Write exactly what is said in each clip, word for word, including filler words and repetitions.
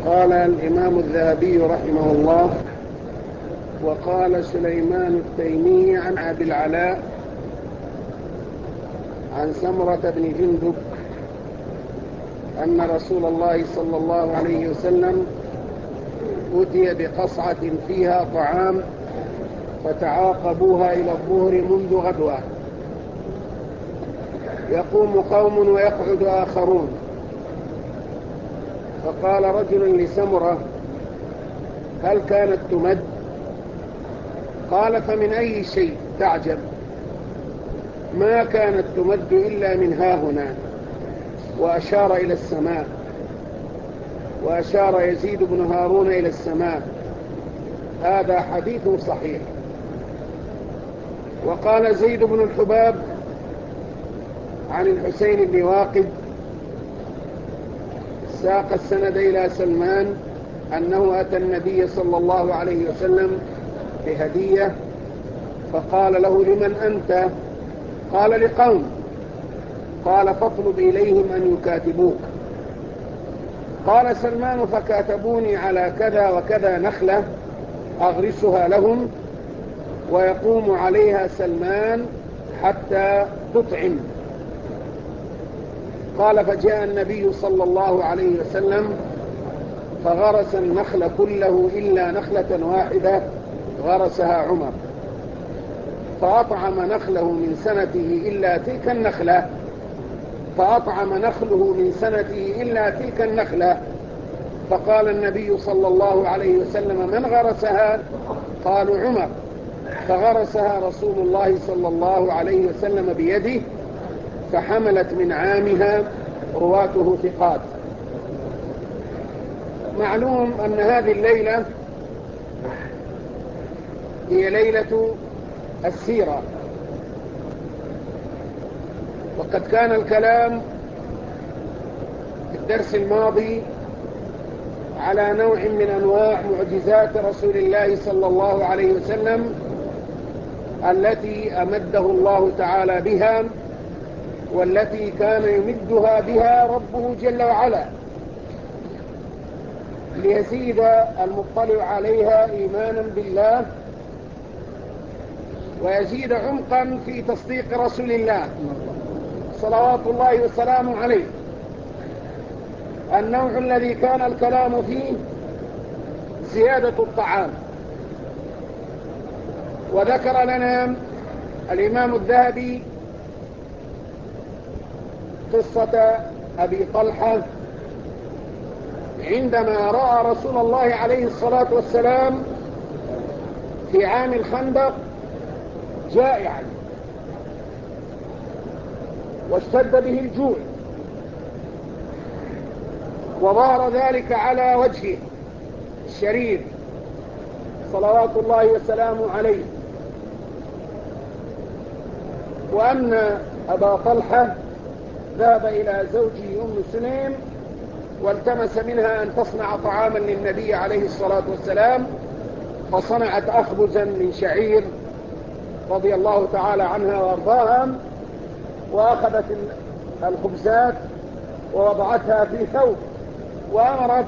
قال الإمام الذهبي رحمه الله: وقال سليمان التيمي عن أبي العلاء عن سمرة بن جندب أن رسول الله صلى الله عليه وسلم أتي بقصعة فيها طعام فتعاقبوها إلى الظهر منذ غدوة، يقوم قوم ويقعد آخرون، فقال رجل لسمرة: هل كانت تمد؟ قال: فمن أي شيء تعجب؟ ما كانت تمد إلا من هاهنا، وأشار إلى السماء، وأشار يزيد بن هارون إلى السماء. هذا حديث صحيح. وقال زيد بن الحباب عن الحسين بن واقد ساق السند إلى سلمان أنه أتى النبي صلى الله عليه وسلم بهدية، فقال له: لمن أنت؟ قال: لقوم. قال: فاطلب إليهم أن يكاتبوك. قال سلمان: فكاتبوني على كذا وكذا نخلة أغرسها لهم، ويقوم عليها سلمان حتى تطعم. قال: فجاء النبي صلى الله عليه وسلم فغرس النخل كله إلا نخلة واحدة غرسها عمر، فأطعم نخله من سنته إلا تلك النخلة فأطعم نخله من سنته إلا تلك النخلة. فقال النبي صلى الله عليه وسلم: من غرسها؟ قالوا: عمر. فغرسها رسول الله صلى الله عليه وسلم بيده، فحملت من عامها، رواته ثقات. معلوم أن هذه الليلة هي ليلة السيرة، وقد كان الكلام في الدرس الماضي على نوع من أنواع معجزات رسول الله صلى الله عليه وسلم التي أمده الله تعالى بها، والتي كان يمدها بها ربه جل وعلا ليزيد المطلع عليها إيمانا بالله، ويزيد عمقا في تصديق رسول الله صلوات الله وسلامه عليه. النوع الذي كان الكلام فيه زيادة الطعام. وذكر لنا الإمام الذهبي قصة أبي طلحة عندما رأى رسول الله عليه الصلاة والسلام في عام الخندق جائعا واشتد به الجوع، وظهر ذلك على وجهه الشريف صلوات الله وسلامه عليه، وأن أبا طلحة ذهب إلى زوجه أم سليم والتمس منها أن تصنع طعاما للنبي عليه الصلاة والسلام، فصنعت أخبزا من شعير رضي الله تعالى عنها وارضاها، وأخذت الخبزات ووضعتها في ثوب، وأمرت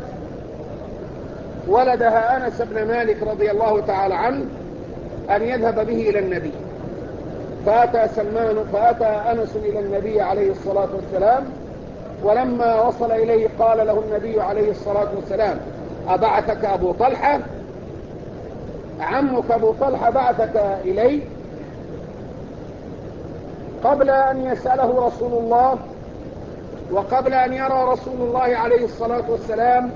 ولدها أنس بن مالك رضي الله تعالى عنه أن يذهب به إلى النبي. فأتى سلمان فأتى أنس إلى النبي عليه الصلاة والسلام، ولما وصل إليه قال له النبي عليه الصلاة والسلام: أبعثك أبو طلحة؟ عمك أبو طلحة بعثك إلي؟ قبل أن يسأله رسول الله، وقبل أن يرى رسول الله عليه الصلاة والسلام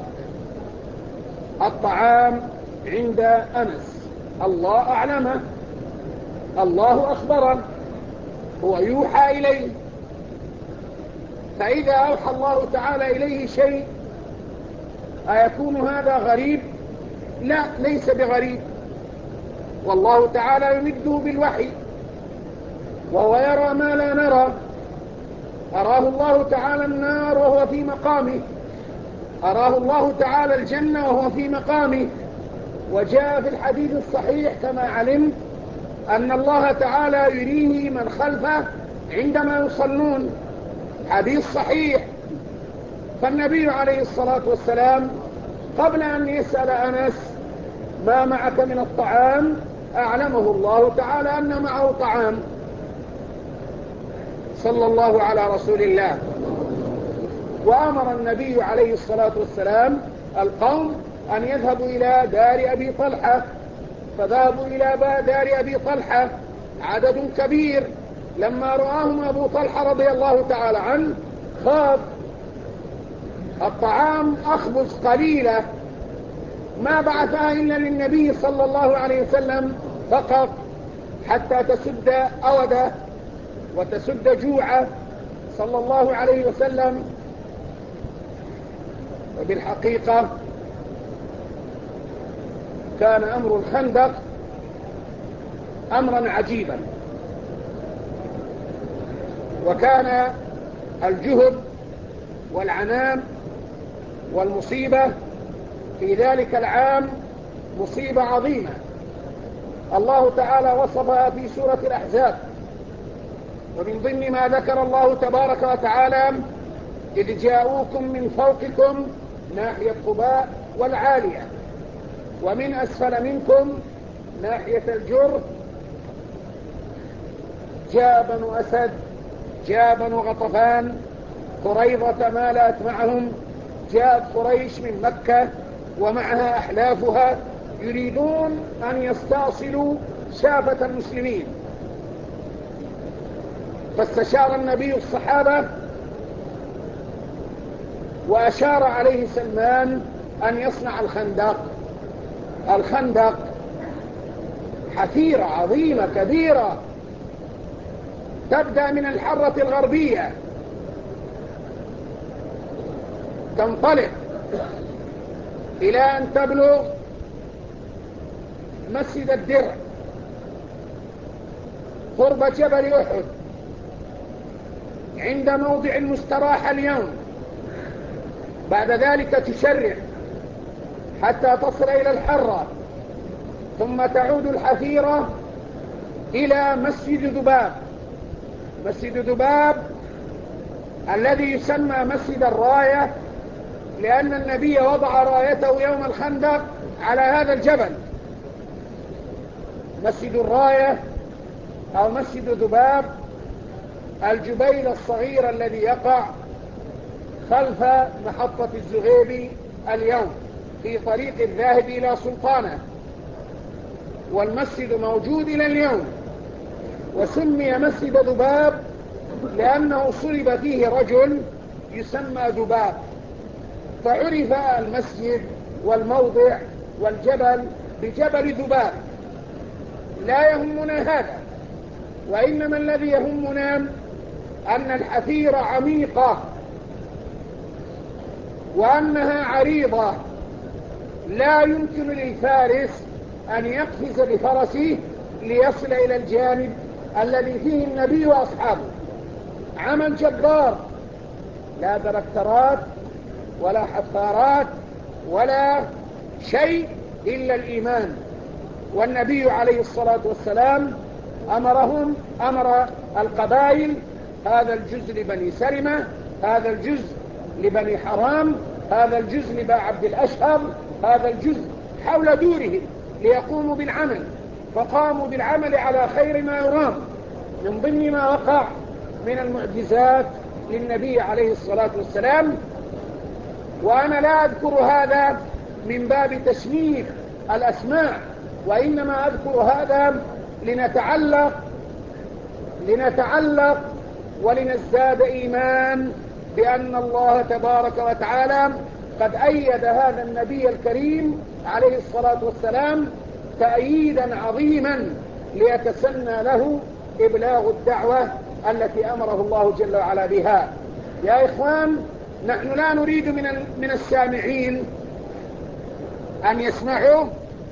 الطعام عند أنس، الله أعلمه، الله أخبره، هو يوحى إليه. فإذا أوحى الله تعالى إليه شيء أيكون هذا غريب؟ لا، ليس بغريب، والله تعالى يمده بالوحي، وهو يرى ما لا نرى. أراه الله تعالى النار وهو في مقامه، أراه الله تعالى الجنة وهو في مقامه. وجاء في الحديث الصحيح كما علمت أن الله تعالى يريه من خلفه عندما يصلون، حديث صحيح. فالنبي عليه الصلاة والسلام قبل أن يسأل أنس ما معك من الطعام أعلمه الله تعالى أن معه طعام، صلى الله على رسول الله. وأمر النبي عليه الصلاة والسلام القوم أن يذهبوا إلى دار أبي طلحة، فذهبوا إلى دار أبي طلحة عدد كبير. لما رآهم أبو طلحة رضي الله تعالى عنه خاف. الطعام أخبز قليلة ما بعثها إلا للنبي صلى الله عليه وسلم فقط حتى تسد أوده وتسد جوعه صلى الله عليه وسلم. وبالحقيقة كان أمر الخندق أمرا عجيبا، وكان الجهد والعنان والمصيبة في ذلك العام مصيبة عظيمة الله تعالى وصفها في سورة الأحزاب. ومن ضمن ما ذكر الله تبارك وتعالى إذ جاءوكم من فوقكم ناحية قباء والعالية ومن أسفل منكم ناحية الجر جاء بنو أسد جاء بنو غطفان قريظة مالت معهم، جاءت قريش من مكة ومعها أحلافها يريدون أن يستأصلوا شافة المسلمين. فاستشار النبي الصحابة وأشار عليه سلمان أن يصنع الخندق. الخندق حفيرة عظيمة كبيرة تبدأ من الحرة الغربية تنطلق إلى أن تبلغ مسجد الدرع قرب جبل أحد عند موضع المستراحة اليوم. بعد ذلك تشرع حتى تصل إلى الحرة، ثم تعود الحفيرة إلى مسجد ذباب. مسجد ذباب الذي يسمى مسجد الراية لأن النبي وضع رايته يوم الخندق على هذا الجبل. مسجد الراية أو مسجد ذباب الجبيل الصغير الذي يقع خلف محطة الزغيبي اليوم في طريق الذاهب إلى سلطانة، والمسجد موجود إلى اليوم. وسمي مسجد ذباب لأنه صلب فيه رجل يسمى ذباب، فعرف المسجد والموضع والجبل بجبل ذباب. لا يهمنا هذا، وإنما الذي يهمنا أن الحفيرة عميقة وأنها عريضة، لا يمكن للفارس أن يقفز بفرسه ليصل إلى الجانب الذي فيه النبي وأصحابه. عمل جبار، لا تركترات ولا حفارات ولا شيء إلا الإيمان. والنبي عليه الصلاة والسلام أمرهم أمر القبائل، هذا الجزء لبني سلمة، هذا الجزء لبني حرام، هذا الجزء لبني عبد الأشهر، هذا الجزء حول دورهم ليقوموا بالعمل. فقاموا بالعمل على خير ما يرام من ضمن ما وقع من المعجزات للنبي عليه الصلاة والسلام. وأنا لا أذكر هذا من باب تشميخ الأسماء، وإنما أذكر هذا لنتعلق لنتعلق ولنزداد إيمان بأن الله تبارك وتعالى قد أيد هذا النبي الكريم عليه الصلاة والسلام تأييدا عظيما ليتسنى له إبلاغ الدعوة التي أمره الله جل وعلا بها. يا إخوان، نحن لا نريد من من السامعين أن يسمعوا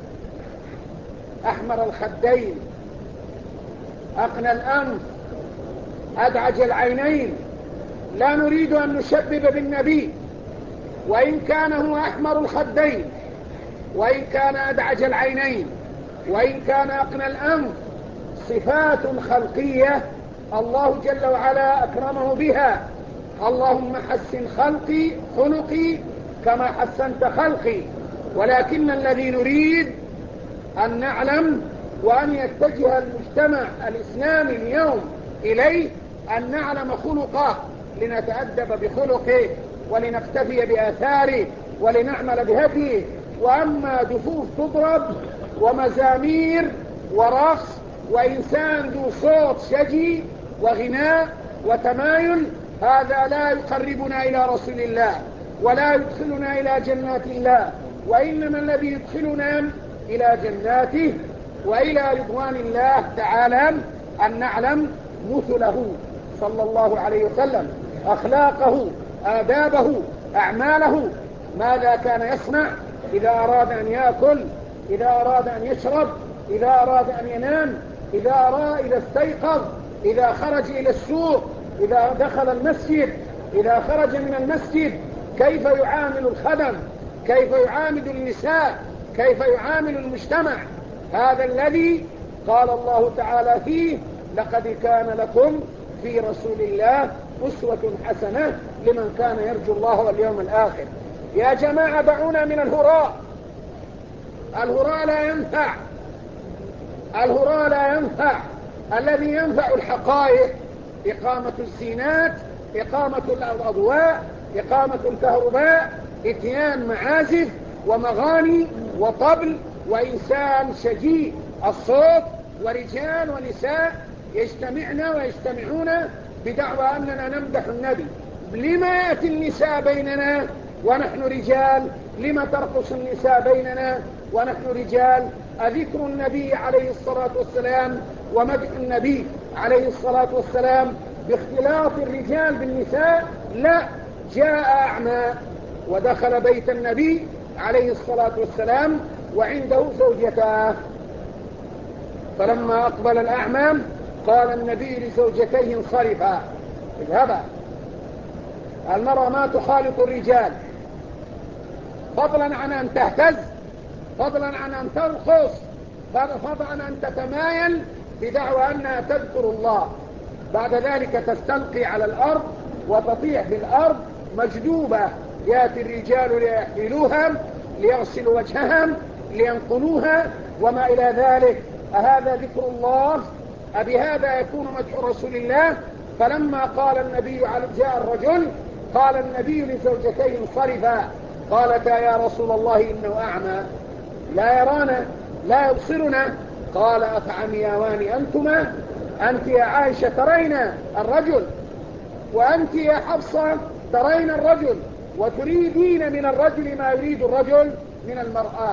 أحمر الخدين، أقنى الأنف، أدعج العينين. لا نريد أن نشبب بالنبي، وإن كان هو أحمر الخدين، وإن كان أدعج العينين، وإن كان أقنى الأنف، صفات خلقية الله جل وعلا أكرمه بها. اللهم حسن خلقي خلقي كما حسنت خلقي، ولكن الذي نريد أن نعلم وأن يتجه المجتمع الإسلامي اليوم إليه أن نعلم خلقه لنتأدب بخلقه ولنقتفي بآثاره ولنعمل بهديه. وأما دفوف تضرب ومزامير ورقص وإنسان ذو صوت شجي وغناء وتمايل، هذا لا يقربنا إلى رسول الله ولا يدخلنا إلى جنات الله، وإنما الذي يدخلنا إلى جناته وإلى رضوان الله تعالى أن نعلم مثله صلى الله عليه وسلم، أخلاقه، آدابه، أعماله، ماذا كان يصنع إذا أراد أن يأكل، إذا أراد أن يشرب، إذا أراد أن ينام، إذا أراد إذا استيقظ، إذا خرج إلى السوق، إذا دخل المسجد، إذا خرج من المسجد، كيف يعامل الخدم، كيف يعامل النساء، كيف يعامل المجتمع. هذا الذي قال الله تعالى فيه: لقد كان لكم في رسول الله أسوة حسنة لمن كان يرجو الله واليوم الآخر. يا جماعة دعونا من الهراء، الهراء لا ينفع، الهراء لا ينفع. الذي ينفع الحقائق إقامة الزينات، إقامة الأضواء، إقامة الكهرباء، إتيان معازف ومغاني وطبل وإنسان شجيع الصوت ورجال ونساء يجتمعن ويجتمعون بدعوى أننا نمدح النبي. لما يأتي النساء بيننا ونحن رجال؟ لما ترقص النساء بيننا ونحن رجال؟ أذكر النبي عليه الصلاة والسلام ومدح النبي عليه الصلاة والسلام باختلاط الرجال بالنساء؟ لا، جاء أعمى ودخل بيت النبي عليه الصلاة والسلام وعنده زوجتاه، فلما أقبل الأعمى قال النبي لزوجتيه: انصرفا، اذهبا. المرأة ما تخالط الرجال، فضلا عن أن تهتز، فضلا عن أن ترقص، فضلا عن أن تتمايل بدعوى أنها تذكر الله. بعد ذلك تستلقي على الأرض وتطيح في الأرض مجدوبة. يأتي الرجال ليحملوها، ليغسلوا وجهها، لينقلوها وما إلى ذلك. أهذا ذكر الله؟ أبهذا يكون مدح رسول الله؟ فلما قال النبي جاء الرجل قال النبي لزوجتيه: انصرفا. قالتا: يا رسول الله إنه أعمى لا يرانا لا يبصرنا. قال: أفعمياوان أنتما؟ أنت يا عائشة ترين الرجل، وأنت يا حفصة ترين الرجل، وتريدين من الرجل ما يريد الرجل من المرأة.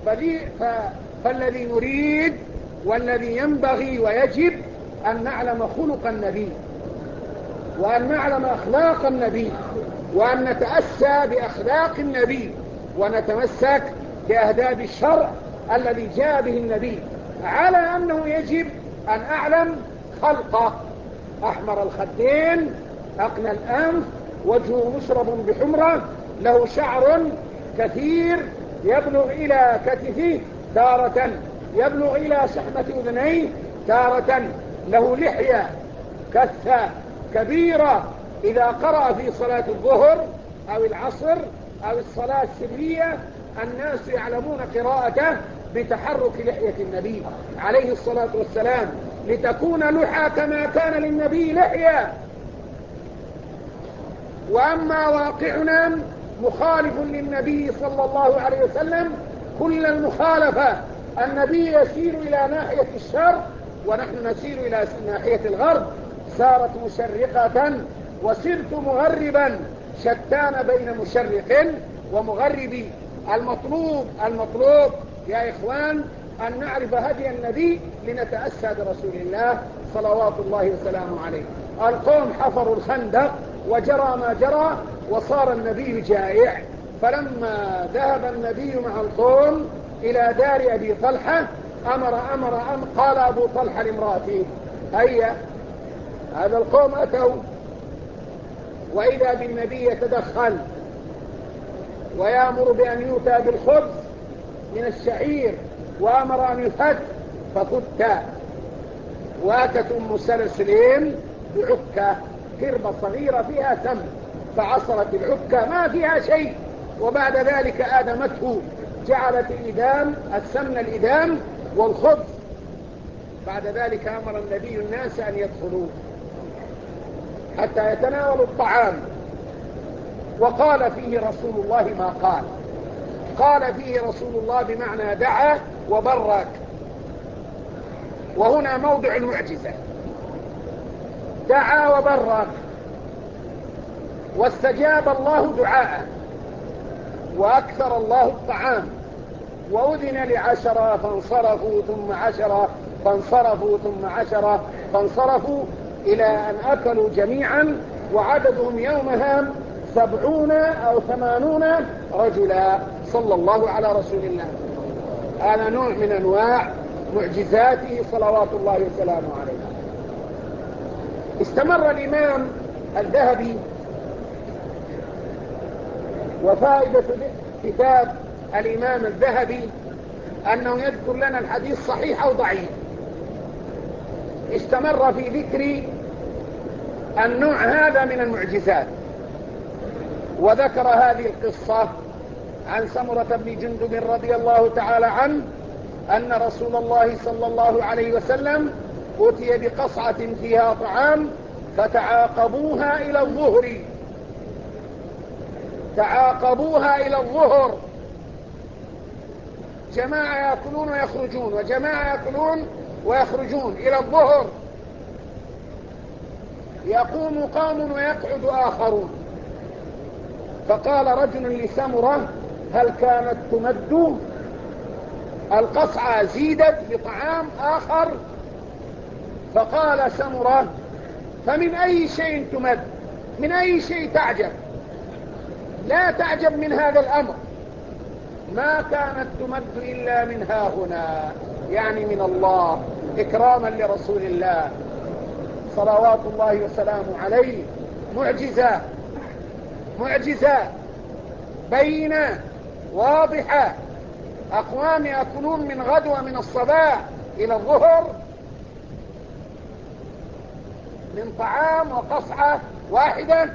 فالذي نريد والذي ينبغي ويجب أن نعلم خلق النبي، وأن نعلم أخلاق النبي، وأن نتأسى بأخلاق النبي، ونتمسك بأهداب الشرع الذي جاء به النبي، على أنه يجب أن أعلم خلقه: أحمر الخدين، أقنى الأنف، وجهه مشرب بحمرة، له شعر كثير يبلغ إلى كتفه تارة، يبلغ إلى شحمة أذنيه تارة، له لحية كثة كبيرة. إذا قرأ في صلاة الظهر أو العصر أو الصلاة السرية الناس يعلمون قراءته بتحرك لحية النبي عليه الصلاة والسلام، لتكون لحى كما كان للنبي لحية. وأما واقعنا مخالف للنبي صلى الله عليه وسلم كل المخالفة. النبي يسير إلى ناحية الشرق ونحن نسير إلى ناحية الغرب. سارت مشرقة وسرت مغربا، شتان بين مشرق ومغرب. المطلوب المطلوب يا إخوان أن نعرف هدي النبي لنتأسى برسول الله صلوات الله وسلامه عليه. القوم حفروا الخندق وجرى ما جرى وصار النبي جائع، فلما ذهب النبي مع القوم إلى دار أبي طلحة أمر أمر أمر قال أبو طلحة لامرأته: هيا. هذا القوم أتوا وإذا بالنبي يتدخل ويأمر بأن يؤتى بالخبز من الشعير وأمر أن يفت، ففت. واتت أم سلسلين بعكة، قربة صغيرة فيها سم، فعصرت العكة ما فيها شيء، وبعد ذلك آدمته، جعلت الإدام السمن الإدام والخبز. بعد ذلك أمر النبي الناس أن يدخلوا حتى يتناولوا الطعام، وقال فيه رسول الله ما قال. قال فيه رسول الله بمعنى دعا وبرك، وهنا موضع المعجزة. دعا وبرك واستجاب الله دعاءه، وأكثر الله الطعام، وأذن لعشرة فانصرفوا ثم عشرة فانصرفوا ثم عشرة فانصرفوا إلى أن أكلوا جميعا، وعددهم يومها سبعون أو ثمانون رجلا. صلى الله على رسول الله. هذا نوع من أنواع معجزاته صلوات الله وسلامه عليه. استمر الإمام الذهبي، وفائدة كتاب الإمام الذهبي أنه يذكر لنا الحديث صحيح أو ضعيف. استمر في ذكر النوع هذا من المعجزات، وذكر هذه القصة عن سمرة بن جندب رضي الله تعالى عنه أن رسول الله صلى الله عليه وسلم أتي بقصعة فيها طعام فتعاقبوها إلى الظهر تعاقبوها إلى الظهر جماعة يأكلون ويخرجون، وجماعة يأكلون ويخرجون إلى الظهر. يقوم قوم ويقعد آخرون. فقال رجل لسمرة: هل كانت تمد؟ القصعة زيدت بطعام آخر. فقال سمرة: فمن أي شيء تمد؟ من أي شيء تعجب؟ لا تعجب من هذا الأمر، ما كانت تمد إلا من ها هنا، يعني من الله، إكراما لرسول الله صلوات الله وسلامه عليه. معجزة معجزة بينة واضحة. أقوام يأكلون من غدوة من الصباح إلى الظهر من طعام وقصعة واحدة.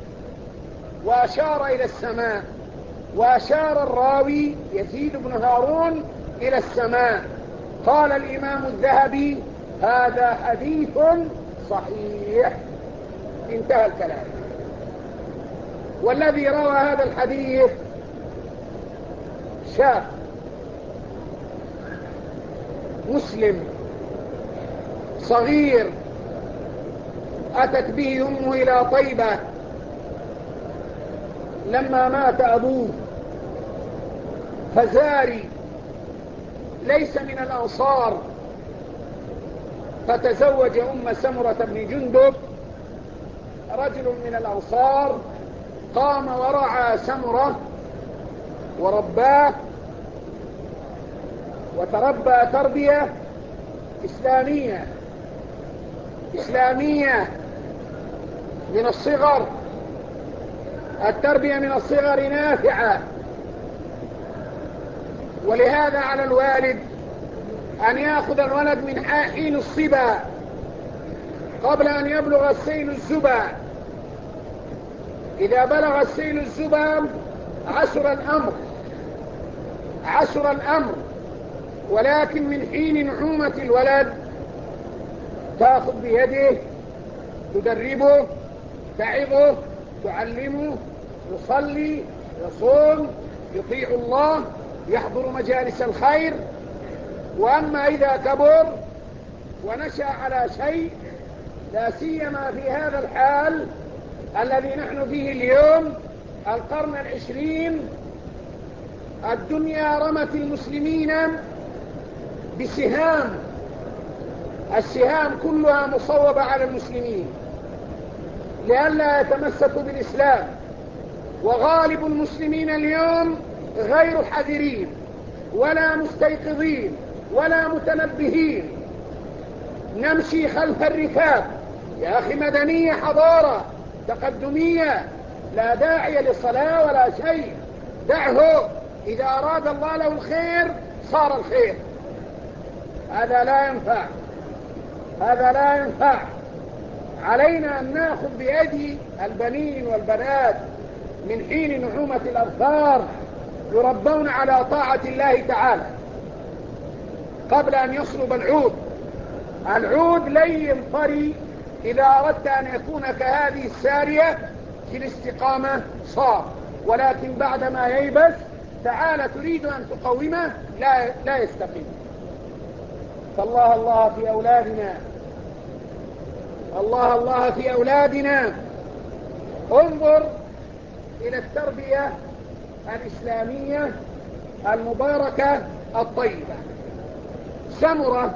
وأشار إلى السماء، وأشار الراوي يزيد بن هارون إلى السماء. قال الإمام الذهبي: هذا حديث صحيح. انتهى الكلام. والذي روى هذا الحديث شاب مسلم صغير، أتت به أمه إلى طيبة لما مات أبوه، فزاري ليس من الأنصار، فتزوج أم سمرة بن جندب رجل من الأنصار، قام ورعى سمرة ورباه، وتربى تربية إسلامية إسلامية من الصغر. التربية من الصغر نافعة، ولهذا على الوالد أن يأخذ الولد من حين الصبا قبل أن يبلغ السيل الزبا. إذا بلغ السيل الزبا عسر الأمر عسر الأمر ولكن من حين نعومة الولد تأخذ بيده، تدربه، تعظه، تعلمه، يصلي، يصوم، يطيع الله، يحضر مجالس الخير. وأما إذا كبر ونشأ على شيء، لا سيما في هذا الحال الذي نحن فيه اليوم، القرن العشرين، الدنيا رمت المسلمين بسهام، السهام كلها مصوبة على المسلمين لئلا يتمسكوا بالإسلام. وغالب المسلمين اليوم غير حذرين ولا مستيقظين ولا متنبهين، نمشي خلف الركاب. يا أخي مدنية، حضارة تقدمية، لا داعي لصلاة ولا شيء، دعه، إذا أراد الله له الخير صار الخير. هذا لا ينفع هذا لا ينفع علينا أن نأخذ بأيدي البنين والبنات من حين نعومة الأظفار يربون على طاعة الله تعالى قبل أن يصلب العود. العود لين طري، إذا أردت أن يكون كهذه السارية في الاستقامة صار، ولكن بعدما ييبس تعال تريد أن تقومه لا, لا يستقيم. فالله الله في أولادنا، الله الله في أولادنا. انظر إلى التربية الإسلامية المباركة الطيبة. سمرة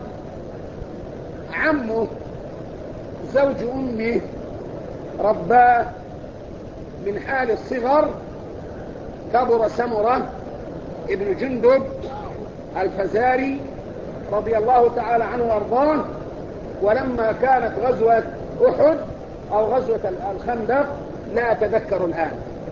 عمه زوج أمه رباه من حال الصغر. كبر سمرة ابن جندب الفزاري رضي الله تعالى عنه وارضاه، ولما كانت غزوة أحد أو غزوة الخندق لا أتذكر الآن،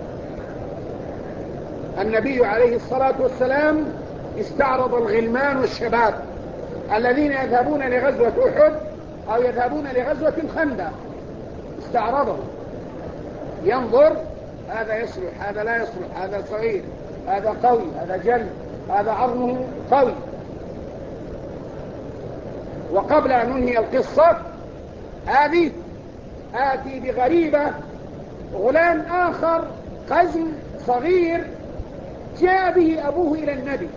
النبي عليه الصلاة والسلام استعرض الغلمان والشباب الذين يذهبون لغزوة أحد أو يذهبون لغزوة الخندق، استعرضهم ينظر هذا يصلح هذا لا يصلح، هذا صغير هذا قوي هذا جل هذا عظمه قوي. وقبل أن ننهي القصة هذه آتي بغريبة. غلام آخر قزم صغير جاء به أبوه إلى النبي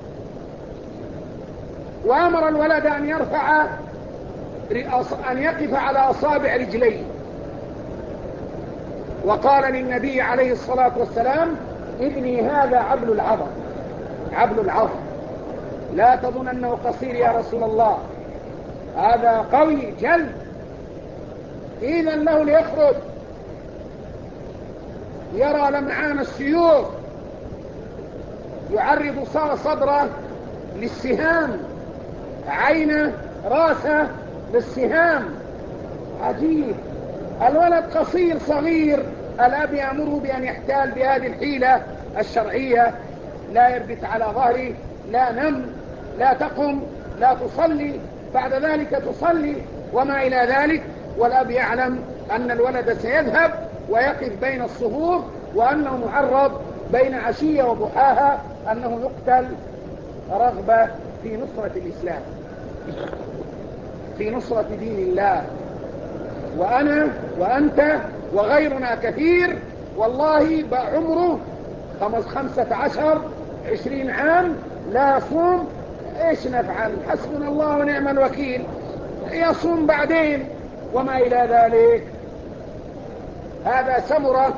وأمر الولد أن يرفع أن يقف على أصابع رجليه، وقال للنبي عليه الصلاة والسلام ابني هذا عبل العظم، عبل العظم، لا تظن أنه قصير يا رسول الله، هذا قوي جل، إذا له ليخرج يرى لمعان السيوف، يعرض صدره للسهام، عينه راسه للسهام. عجيب، الولد قصير صغير، الأب يأمره بأن يحتال بهذه الحيلة الشرعية، لا يربط على ظهره، لا نم، لا تقم، لا تصلي، بعد ذلك تصلي وما إلى ذلك. والأب يعلم أن الولد سيذهب ويقف بين الصفوف، وأنه معرض بين عشية وضحاها أنه يقتل رغبة في نصرة الإسلام، في نصرة دين الله. وأنا وأنت وغيرنا كثير والله بعمره خمسة عشر عشرين عام لا يصوم، إيش نفعل؟ حسبنا الله ونعم الوكيل، يصوم بعدين وما إلى ذلك. هذا سمرة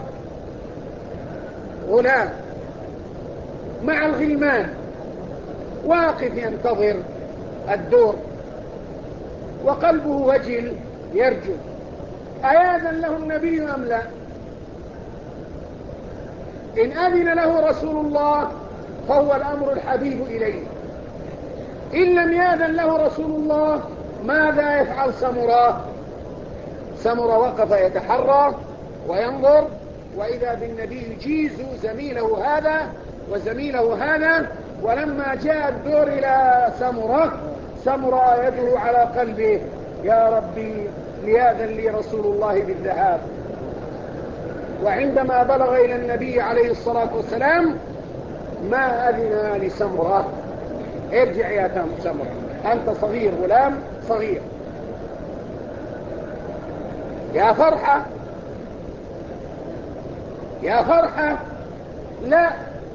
غلام مع الغلمان واقف ينتظر الدور وقلبه وجل يرجو أياذن له النبي أم لا؟ إن أذن له رسول الله فهو الأمر الحبيب إليه، إن لم يأذن له رسول الله ماذا يفعل سمرة؟ سمرة وقف يتحرى وينظر، وإذا بالنبي يجيز زميله هذا وزميله هذا. ولما جاء الدور إلى سمرة، سمرة يده على قلبه يا ربي ليأذن لي رسول الله بالذهاب. وعندما بلغ إلى النبي عليه الصلاة والسلام ما أذن لسمرة، ارجع يا تام سمرة، أنت صغير غلام صغير. يا فرحة يا فرحة لا.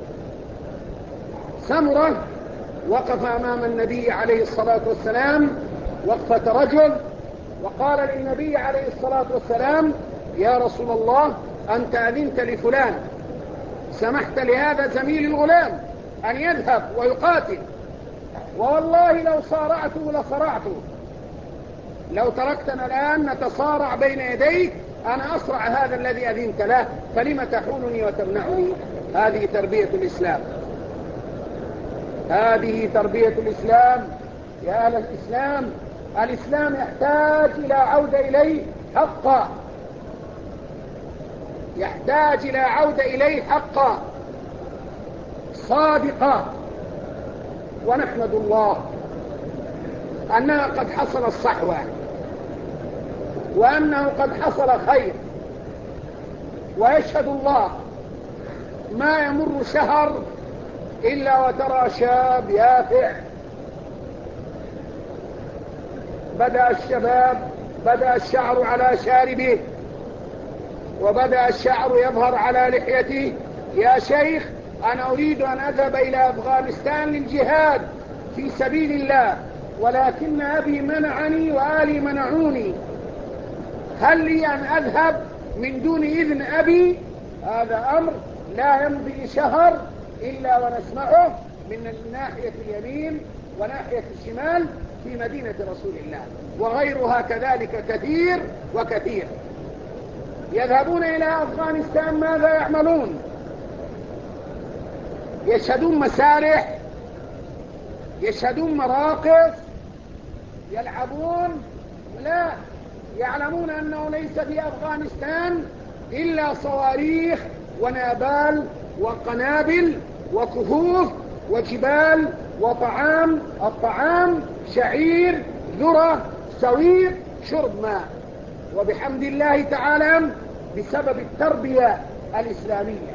سمرة وقف أمام النبي عليه الصلاة والسلام وقفة رجل، وقال للنبي عليه الصلاة والسلام يا رسول الله أنت أذنت لفلان، سمحت لهذا زميل الغلام أن يذهب ويقاتل، والله لو صارعته لصرعته، لو تركتنا الآن نتصارع بين يديك أنا أصرع هذا الذي أذنت له، فلم تحولني وتمنعني؟ هذه تربية الإسلام، هذه تربية الإسلام يا أهل الإسلام. الإسلام يحتاج إلى عودة إليه حقا، يحتاج إلى عودة إليه حقا صادقا. ونحمد الله أنها قد حصل الصحوة، وأنه قد حصل خير، ويشهد الله ما يمر شهر إلا وترى شاب يافع بدأ الشباب بدأ الشعر على شاربه وبدأ الشعر يظهر على لحيته. يا شيخ، أنا أريد أن أذهب إلى أفغانستان للجهاد في سبيل الله، ولكن أبي منعني وآلي منعوني، هل لي أن أذهب من دون إذن أبي؟ هذا أمر لا يمضي شهر إلا ونسمعه من ناحية اليمين وناحية الشمال في مدينة رسول الله، وغيرها كذلك كثير وكثير. يذهبون إلى أفغانستان ماذا يعملون؟ يشهدون مسارح، يشهدون مراقص، يلعبون؟ لا، يعلمون أنه ليس في أفغانستان إلا صواريخ ونابال وقنابل وكهوف وجبال وطعام، الطعام شعير ذرة سويق شرب ماء، وبحمد الله تعالى بسبب التربية الإسلامية.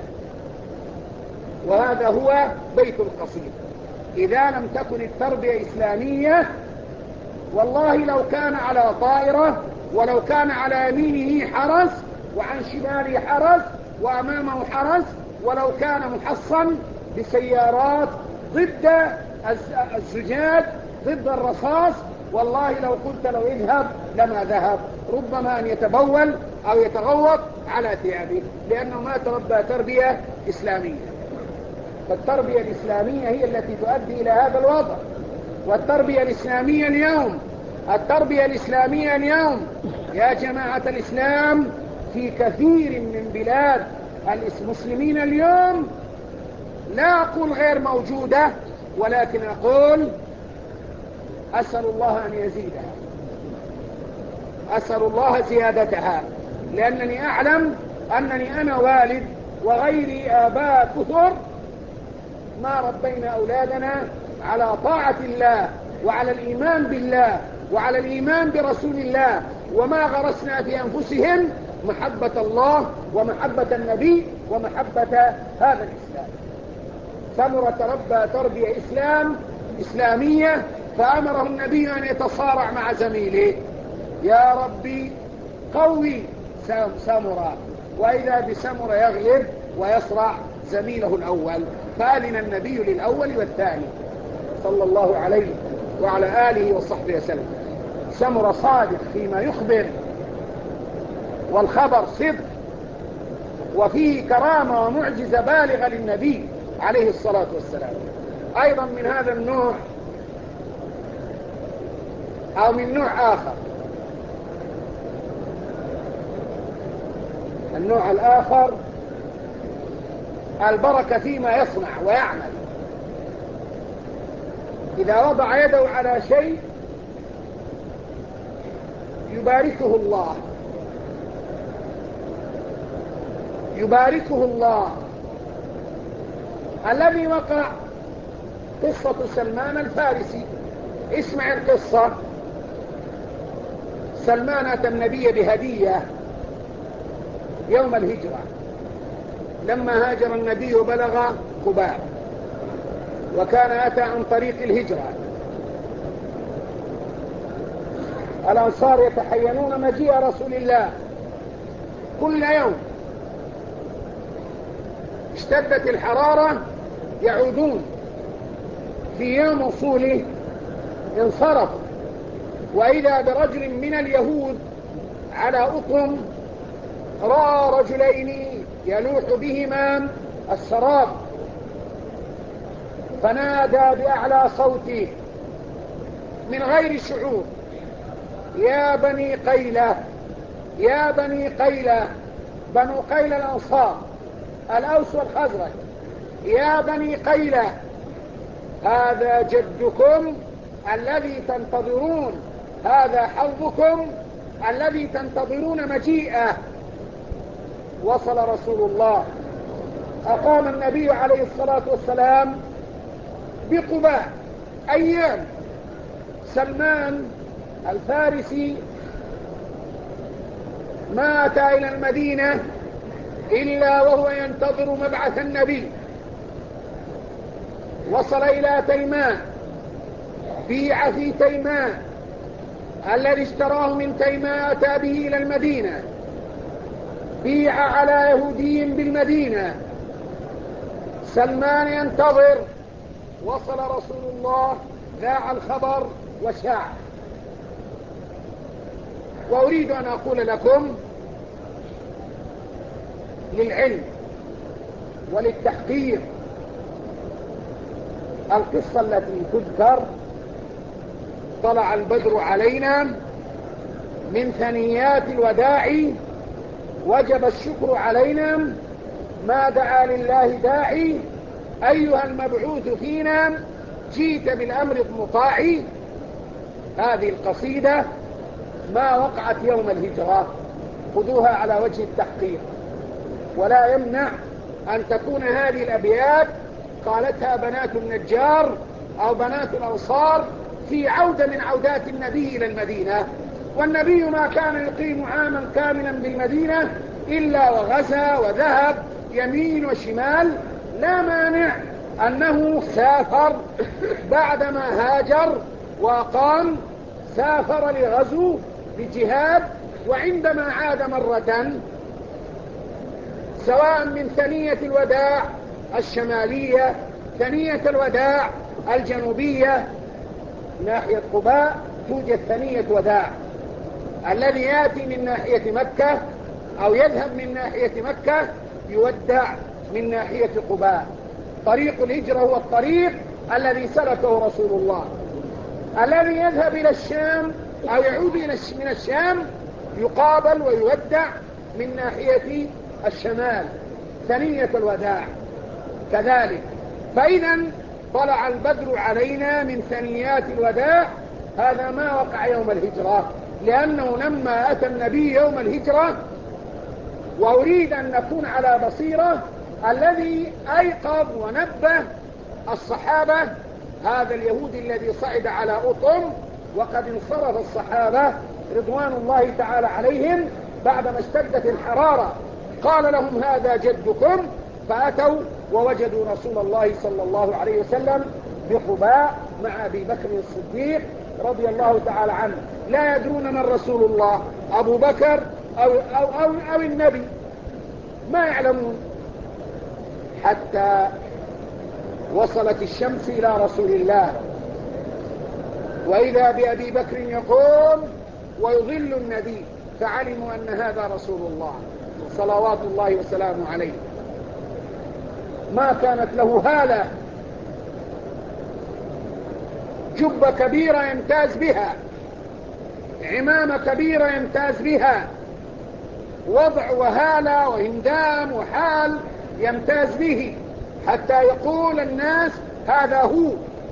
وهذا هو بيت القصيد. إذا لم تكن التربية إسلامية، والله لو كان على طائرة ولو كان على يمينه حرس وعن شماله حرس وأمامه حرس، ولو كان محصن بسيارات ضد الزجاج ضد الرصاص، والله لو قلت له اذهب لما ذهب، ربما أن يتبول أو يتغوط على ثيابه، لأنه ما تربى تربية إسلامية. فالتربية الإسلامية هي التي تؤدي إلى هذا الوضع. والتربية الإسلامية اليوم التربية الإسلامية اليوم يا جماعة الإسلام في كثير من بلاد المسلمين اليوم، لا أقول غير موجودة، ولكن أقول أسأل الله أن يزيدها، أسأل الله زيادتها، لأنني أعلم أنني أنا والد وغيري آباء كثر ما ربينا أولادنا على طاعة الله وعلى الإيمان بالله وعلى الإيمان برسول الله، وما غرسنا في أنفسهم محبة الله ومحبة النبي ومحبة هذا الإسلام. سمرة ربى تربية إسلام إسلامية، فأمره النبي أن يتصارع مع زميله، يا ربي قوي سمرة، وإذا بسمرة يغلب ويصرع زميله الأول، فأذن النبي للأول والثاني صلى الله عليه وعلى آله وصحبه وسلم. سمرة صادق فيما يخبر، والخبر صدق، وفيه كرامة ومعجزة بالغة للنبي عليه الصلاة والسلام. أيضا من هذا النوع أو من نوع آخر، النوع الآخر البركة فيما يصنع ويعمل. إذا وضع يده على شيء يباركه الله، يباركه الله. الذي وقع قصة سلمان الفارسي، اسمع القصة. سلمان أتى النبي بهدية يوم الهجرة، لما هاجر النبي بلغ قباء، وكان أتى عن طريق الهجرة. الأنصار يتحينون مجيء رسول الله كل يوم، اشتدت الحرارة يعودون، في يوم وصوله انصرف، وإذا برجل من اليهود على أطم، رأى رجلين يلوح بهما السراب، فنادى بأعلى صوته من غير شعور، يا بني قيلة، يا بني قيلة، بنو قيلة الأنصار الأوس والخزرج، يا بني قيلة، هذا جدكم الذي تنتظرون، هذا حظكم الذي تنتظرون مجيئه. وصل رسول الله، أقام النبي عليه الصلاة والسلام بقباء أيام. سلمان الفارسي ما أتى إلى المدينة إلا وهو ينتظر مبعث النبي. وصل إلى تيمان، بيع في تيمان، الذي اشتراه من تيمان أتى به إلى المدينة، بيع على يهودي بالمدينة. سلمان ينتظر، وصل رسول الله، ذاع الخبر وشاع. وأريد أن أقول لكم للعلم وللتحقيق القصة التي تذكر: طلع البدر علينا من ثنيات الوداع وجب الشكر علينا ما دعا لله داعي أيها المبعوث فينا جيت بالأمر المطاع. هذه القصيدة ما وقعت يوم الهجرة، خذوها على وجه التحقيق، ولا يمنع أن تكون هذه الأبيات قالتها بنات النجار أو بنات الأنصار في عودة من عودات النبي إلى المدينة. والنبي ما كان يقيم عاما كاملا بالمدينة إلا وغزا وذهب يمين وشمال. لا مانع أنه سافر بعدما هاجر وقام، سافر لغزو لجهاد، وعندما عاد مرة سواء من ثنية الوداع الشمالية، ثنية الوداع الجنوبية، ناحية قباء توجد ثنية وداع، الذي يأتي من ناحية مكة أو يذهب من ناحية مكة يودع من ناحية قباء. طريق الهجرة هو الطريق الذي سلكه رسول الله. الذي يذهب إلى الشام أو يعود من الشام يقابل ويودع من ناحية الشمال، ثنية الوداع كذلك. فإذا طلع البدر علينا من ثنيات الوداع، هذا ما وقع يوم الهجرة، لأنه لما أتى النبي يوم الهجرة، وأريد أن نكون على بصيرة، الذي أيقظ ونبه الصحابة هذا اليهودي الذي صعد على أطم، وقد انصرف الصحابة رضوان الله تعالى عليهم بعدما اشتدت الحرارة. قال لهم هذا جدكم، فأتوا ووجدوا رسول الله صلى الله عليه وسلم بقباء مع أبي بكر الصديق رضي الله تعالى عنه. لا يدرون من رسول الله، أبو بكر أو, أو, أو, أو النبي، ما يعلمون، حتى وصلت الشمس إلى رسول الله، وإذا بأبي بكر يقوم ويظل النبي، فعلموا أن هذا رسول الله صلوات الله وسلامه عليه. ما كانت له هالة، جبة كبيرة يمتاز بها، عمامة كبيرة يمتاز بها، وضع وهالة وهندام وحال يمتاز به، حتى يقول الناس هذا هو.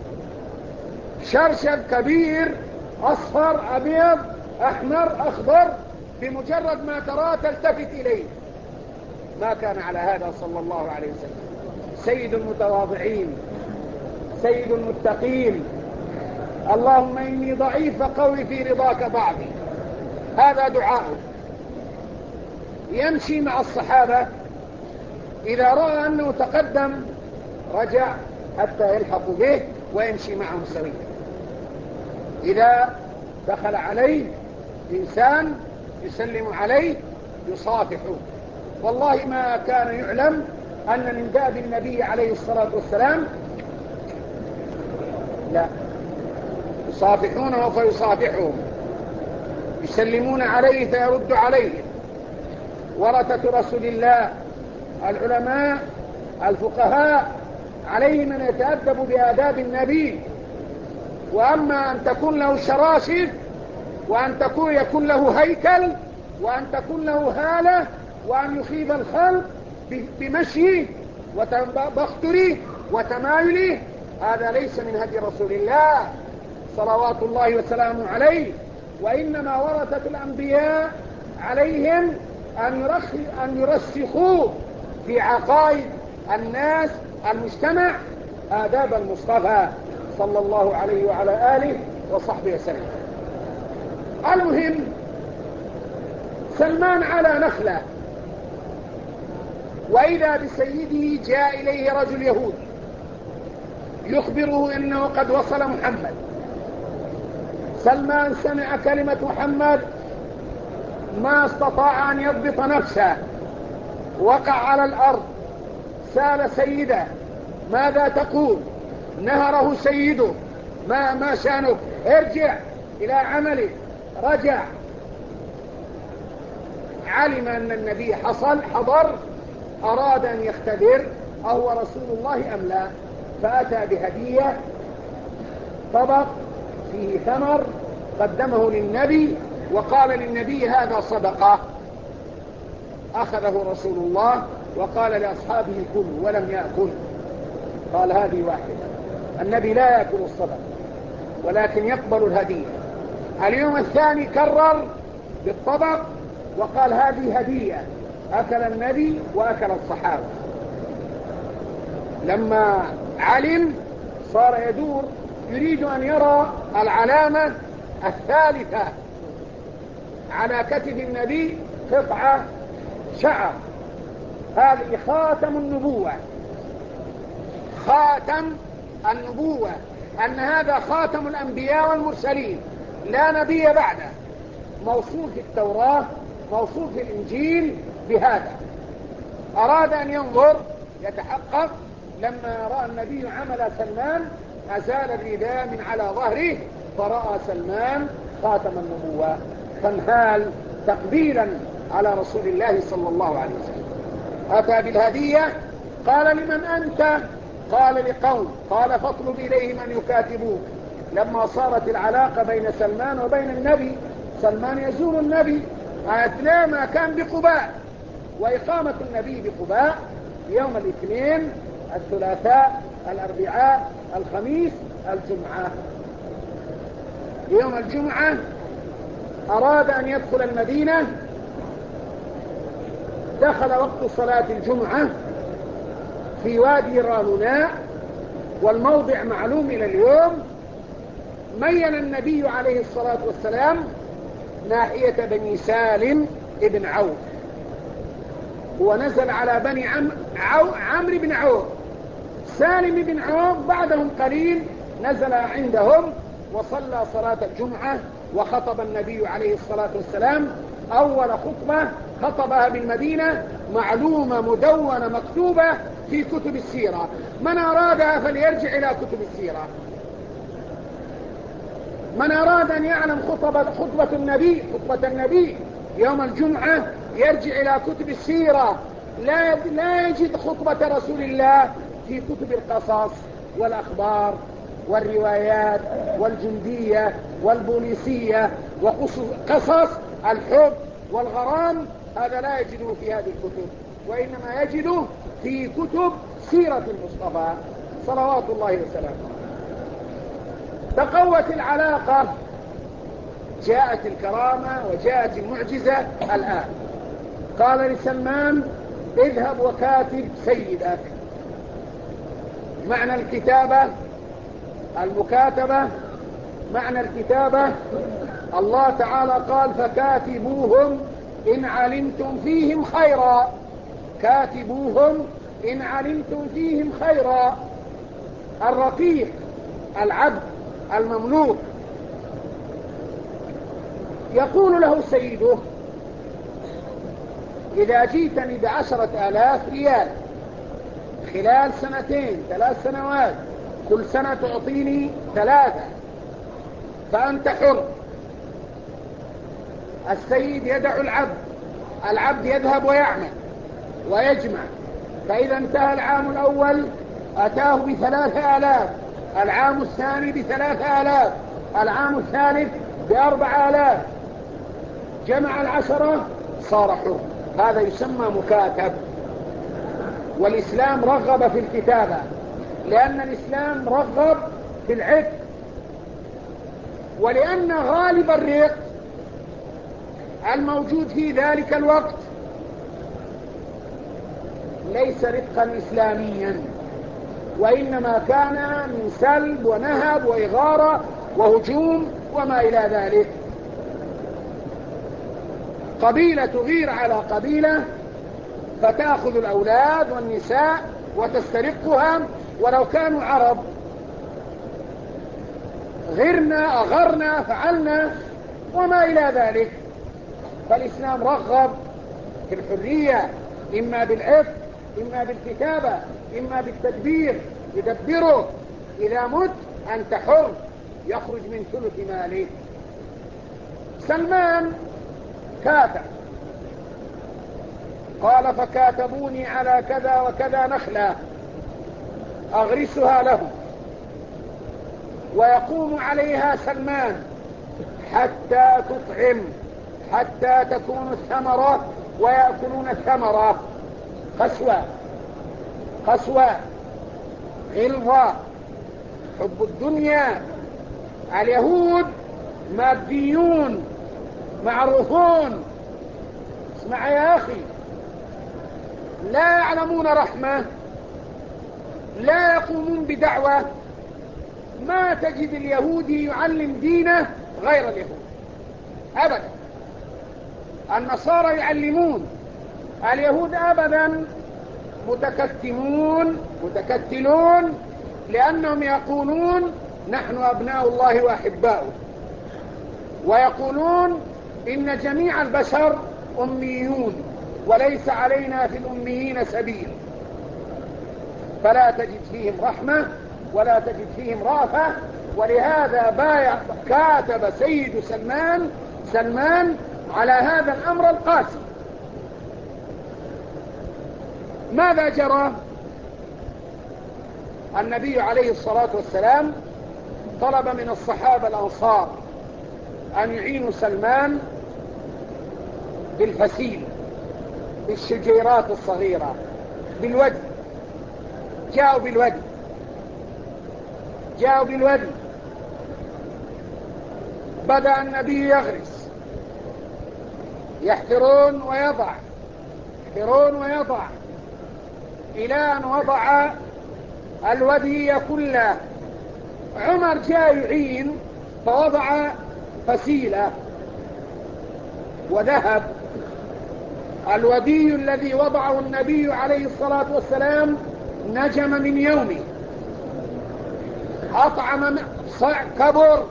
شرشب كبير أصفر أبيض أحمر أخضر، بمجرد ما تراه تلتفت إليه. ما كان على هذا صلى الله عليه وسلم. سيد المتواضعين، سيد المتقين. اللهم إني ضعيف قوي في رضاك ضعفي، هذا دعاءه. يمشي مع الصحابة، إذا رأى أنه تقدم رجع حتى يلحق به ويمشي معهم سويا. إذا دخل عليه إنسان يسلم عليه يصافحه. والله ما كان يعلم أن من داب النبي عليه الصلاة والسلام لا يصافحونه فيصافحهم، يسلمون عليه فيرد عليه. ورثة رسول الله العلماء الفقهاء عليهم أن يتأدبوا بآداب النبي. وأما أن تكون له شراشف، وأن تكون يكون له هيكل، وأن تكون له هالة، وأن يخيب الخلق بمشيه وتبختره وتمايله، هذا ليس من هدي رسول الله صلوات الله وسلامه عليه. وإنما ورثة الأنبياء عليهم أن يرسخوا في عقائد الناس المجتمع آداب المصطفى صلى الله عليه وعلى آله وصحبه وسلم. المهم، سلمان على نخلة وإذا بسيده جاء إليه رجل يهودي يخبره إنه قد وصل محمد. سلمان سمع كلمة محمد ما استطاع أن يضبط نفسه، وقع على الأرض، سأل سيده ماذا تقول؟ نهره سيده ما ما شانك؟ ارجع إلى عملك. رجع، علم أن النبي حصل حضر، أراد أن يختبر أهو رسول الله أم لا، فأتى بهدية، طبق فيه ثمر قدمه للنبي وقال للنبي هذا صدقة. أخذه رسول الله وقال لأصحابه كلوا ولم يأكل، قال هذه واحدة. النبي لا يأكل الصدقة ولكن يقبل الهدية. اليوم الثاني كرر بالطبق وقال هذه هدية، أكل النبي وأكل الصحابة. لما علم صار يدور يريد أن يرى العلامة الثالثة على كتف النبي، قطعة شعر، هذه خاتم النبوة، خاتم النبوة، أن هذا خاتم الأنبياء والمرسلين لا نبي بعده، موصوف في التوراة موصوف في الإنجيل بهذا. أراد أن ينظر يتحقق. لما رأى النبي عمل سلمان أزال الرداء من على ظهره، فرأى سلمان خاتم النبوة فانهال تقبيلا على رسول الله صلى الله عليه وسلم. أتى بالهدية، قال لمن أنت؟ قال لقوم. قال فاطلب إليهم أن يكاتبوك. لما صارت العلاقة بين سلمان وبين النبي، سلمان يزور النبي أثناء ما كان بقباء، وإقامة النبي بقباء يوم الاثنين الثلاثاء الأربعاء الخميس الجمعة. يوم الجمعة أراد أن يدخل المدينة، دخل وقت صلاة الجمعة في وادي رانوناء، والموضع معلوم إلى اليوم. ميل النبي عليه الصلاة والسلام ناحية بني سالم ابن عوف، ونزل على بني عم عو عمرو بن عوف. سالم بن عوف بعدهم قليل نزل عندهم وصلى صلاة الجمعة، وخطب النبي عليه الصلاة والسلام أول خطبة خطبها بالمدينة، معلومة مدونة مكتوبة في كتب السيرة، من أرادها فليرجع إلى كتب السيرة. من أراد أن يعلم خطبة, خطبة النبي خطبة النبي يوم الجمعة يرجع إلى كتب السيرة. لا, لا يجد خطبة رسول الله في كتب القصص والأخبار والروايات والجندية والبوليسية وقصص الحب والغرام، هذا لا يجده في هذه الكتب، وإنما يجده في كتب سيرة المصطفى صلوات الله وسلامه. تقوت العلاقة، جاءت الكرامة وجاءت المعجزة. الآن قال لسلمان اذهب وكاتب سيدك. معنى الكتابة المكاتبة، معنى الكتابة الله تعالى قال فكاتبوهم إن علمتم فيهم خيرا، كاتبوهم إن علمتم فيهم خيرا. الرقيق العبد المملوك يقول له سيده إذا جيتني بعشرة آلاف ريال خلال سنتين ثلاث سنوات، كل سنة تعطيني ثلاثة، فأنت حر. السيد يدع العبد، العبد يذهب ويعمل ويجمع، فإذا انتهى العام الأول أتاه بثلاثة آلاف، العام الثاني بثلاثة آلاف، العام الثالث بأربع آلاف، جمع العشرة صار حر. هذا يسمى مكاتب. والإسلام رغب في الكتابة، لأن الإسلام رغب في العتق، ولأن غالب الرق الموجود في ذلك الوقت ليس رقا إسلاميا، وإنما كان من سلب ونهب وإغارة وهجوم وما إلى ذلك. قبيلة تغير على قبيلة فتأخذ الأولاد والنساء وتسترقها، ولو كانوا عرب غرنا أغرنا فعلنا وما إلى ذلك. فالإسلام رغب في الحرية، إما بالعفق، إما بالكتابة، إما بالتدبير، يدبره. إذا مت أنت حر، يخرج من ثلث ماله. سلمان كاتب، قال فكاتبوني على كذا وكذا نخلة أغرسها لهم، ويقوم عليها سلمان حتى تطعم، حتى تكون الثمرة ويأكلون الثمرة. قسوة قسوة غلظة، حب الدنيا. اليهود ماديون معروفون. اسمع يا أخي، لا يعلمون رحمة، لا يقومون بدعوة. ما تجد اليهودي يعلم دينه غير اليهود أبدا. النصارى يعلمون، اليهود أبدا متكتمون متكتلون، لأنهم يقولون نحن أبناء الله وأحباؤه، ويقولون إن جميع البشر أميون وليس علينا في الأميين سبيل. فلا تجد فيهم رحمة ولا تجد فيهم رأفة. ولهذا بايع كاتب سيد سلمان سلمان على هذا الأمر القاسي. ماذا جرى؟ النبي عليه الصلاة والسلام طلب من الصحابة الأنصار أن يعينوا سلمان بالفسيل، بالشجيرات الصغيرة، بالودي. جاءوا بالودي جاءوا بالودي بدأ النبي يغرس، يحفرون ويضع، يحفرون ويضع، إلى أن وضع الودي كله. عمر جاء يعين فوضع فسيلة وذهب. الودي الذي وضعه النبي عليه الصلاة والسلام نجم من يومه، أطعم، كبر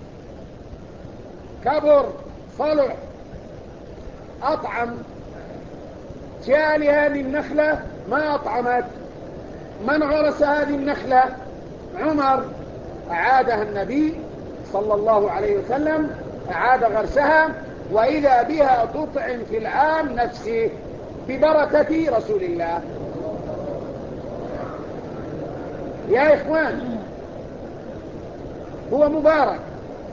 كبر صلح، أطعم. جاء لهذه النخلة ما أطعمت. من غرس هذه النخلة؟ عمر. أعادها النبي صلى الله عليه وسلم، أعاد غرسها، وإذا بها تطعم في العام نفسه ببركة رسول الله. يا إخوان، هو مبارك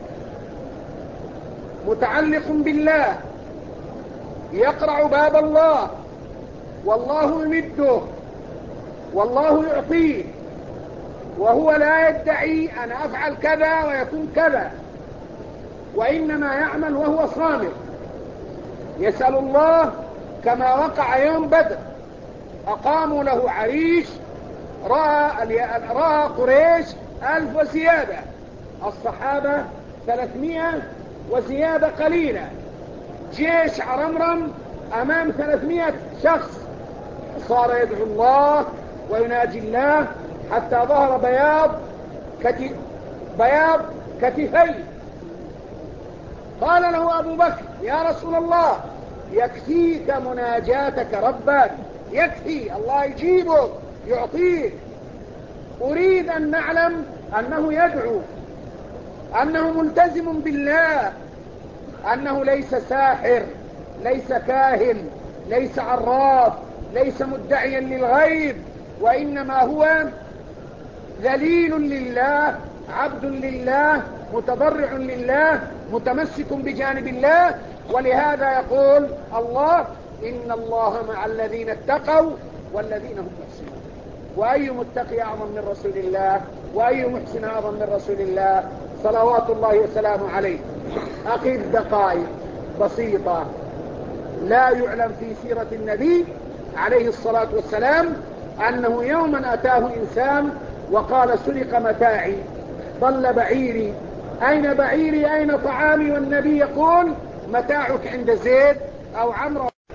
متعلق بالله، يقرع باب الله، والله يمده والله يعطيه، وهو لا يدعي أنا أفعل كذا ويكون كذا، وإنما يعمل وهو صامت. يسأل الله كما وقع يوم بدر، أقاموا له عريش، رأى, رأى قريش ألف وزيادة، الصحابة ثلاثمائة وزيادة قليلة، جيش عرمرم أمام ثلاثمائة شخص. صار يدعو الله ويناجي الله حتى ظهر بياض كتف بياض كتفيه. قال له أبو بكر يا رسول الله يكفيك مناجاتك ربك، يكفي، الله يجيبك يعطيك. أريد أن نعلم أنه يدعو، أنه ملتزم بالله، أنه ليس ساحر، ليس كاهن، ليس عراف، ليس مدعيا للغيب، وإنما هو ذليل لله، عبد لله، متضرع لله، متمسك بجانب الله. ولهذا يقول الله إن الله مع الذين اتقوا والذين هم محسنون. وأي متقي أعظم من رسول الله، وأي محسن أعظم من رسول الله صلوات الله وسلامه عليه. أخذ دقائق بسيطة. لا يعلم في سيرة النبي عليه الصلاة والسلام أنه يوما أتاه إنسان وقال سرق متاعي، ضل بعيري، أين بعيري، أين طعامي؟ والنبي يقول متاعك عند زيد أو عمرو.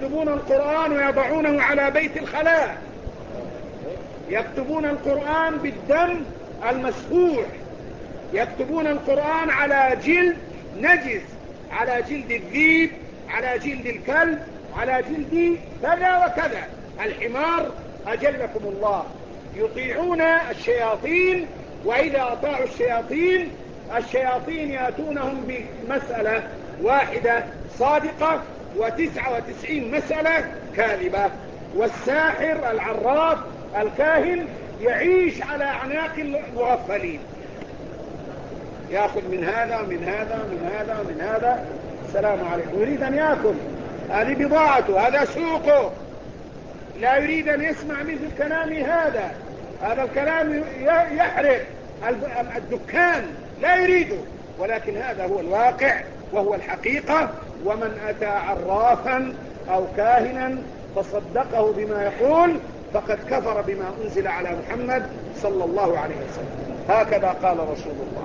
يكتبون القرآن ويضعونه على بيت الخلاء، يكتبون القرآن بالدم المسفوح، يكتبون القرآن على جلد نجس، على جلد الذيب، على جلد الكلب، على جلد كذا وكذا، الحمار أجلكم الله. يطيعون الشياطين، وإذا أطاعوا الشياطين الشياطين يأتونهم بمسألة واحدة صادقة وتسعة وتسعين مسألة كاذبة. والساحر العراف الكاهن يعيش على أعناق المغفلين، يأخذ من هذا ومن هذا ومن هذا ومن هذا. السلام عليكم. يريد أن يأكل، هذه بضاعته، هذا سوقه، لا يريد أن يسمع مثل كلام هذا، هذا الكلام يحرق الدكان، لا يريده، ولكن هذا هو الواقع وهو الحقيقة. ومن أتى عرافا أو كاهنا فصدقه بما يقول فقد كفر بما أنزل على محمد صلى الله عليه وسلم. هكذا قال رسول الله.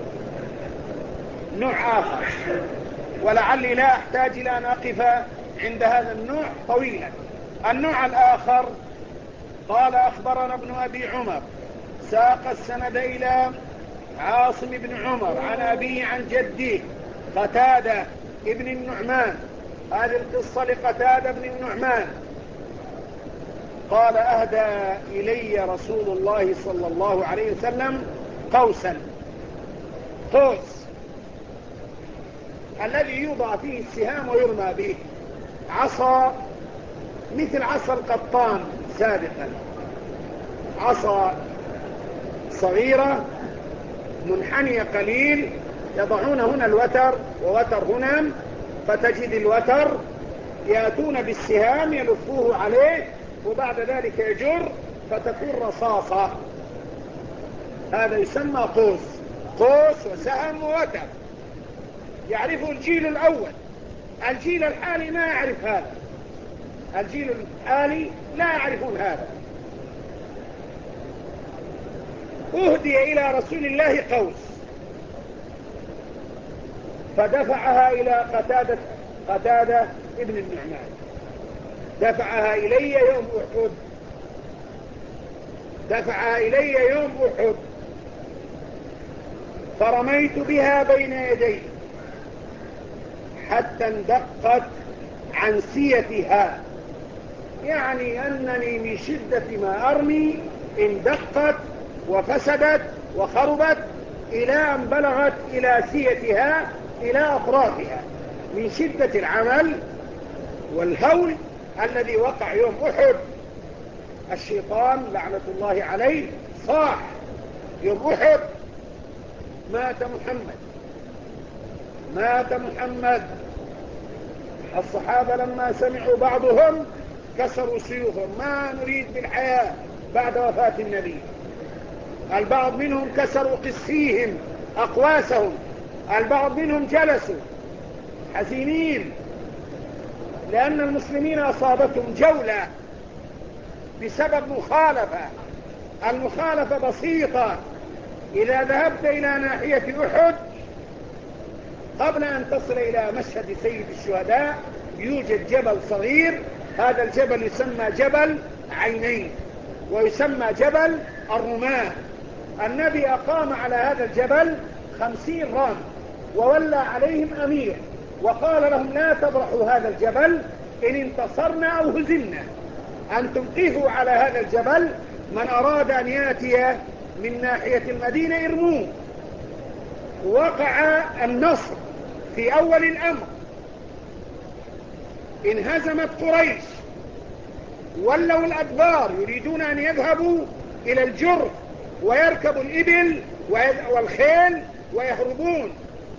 نوع آخر، ولعلي لا أحتاج إلى أن أقف عند هذا النوع طويلا. النوع الآخر قال أخبرنا ابن أبي عمر، ساق السند إلى عاصم بن عمر عن أبيه عن جده قتادة ابن النعمان. هذه القصة لقتادة بن النعمان. قال أهدى إلي رسول الله صلى الله عليه وسلم قوسا، قوس الذي يوضع فيه السهام ويرمى به، عصا مثل عصا القطان سابقا، عصا صغيرة منحنية قليل، يضعون هنا الوتر ووتر هنا، فتجد الوتر يأتون بالسهام يلفوه عليه وبعد ذلك يجر فتكون رصاصة. هذا يسمى قوس، قوس وسهم ووتر، يعرفه الجيل الأول. الجيل الحالي ما يعرف هذا، الجيل الحالي لا يعرفون هذا. أهدي إلى رسول الله قوس فدفعها إلى قتادة قتادة ابن النعمان، دفعها إلي يوم أحد، دفعها إلي يوم أحد، فرميت بها بين يدي حتى اندقت عن سيتها، يعني أنني من شدة ما أرمي اندقت وفسدت وخربت إلى أن بلغت إلى سيتها، إلى أطرافها، من شدة العمل والهول الذي وقع يوم أحد. الشيطان لعنة الله عليه صاح يوم أحد، مات محمد، مات محمد. الصحابة لما سمعوا بعضهم كسروا سيوفهم، ما نريد بالحياة بعد وفاة النبي. البعض منهم كسروا قسيهم أقواسهم، البعض منهم جلسوا حزينين لأن المسلمين أصابتهم جولة بسبب مخالفة. المخالفة بسيطة، إذا ذهبت إلى ناحية أحد قبل أن تصل إلى مشهد سيد الشهداء يوجد جبل صغير، هذا الجبل يسمى جبل عينين ويسمى جبل الرماة. النبي أقام على هذا الجبل خمسين رام وولى عليهم أمير وقال لهم لا تبرحوا هذا الجبل إن انتصرنا أو هزمنا، أنتم قفوا على هذا الجبل، من أراد أن يأتي من ناحية المدينة ارموه. وقع النصر في أول الأمر، انهزمت قريش، ولوا الأدبار يريدون أن يذهبوا إلى الجر ويركبوا الإبل والخيل ويهربون.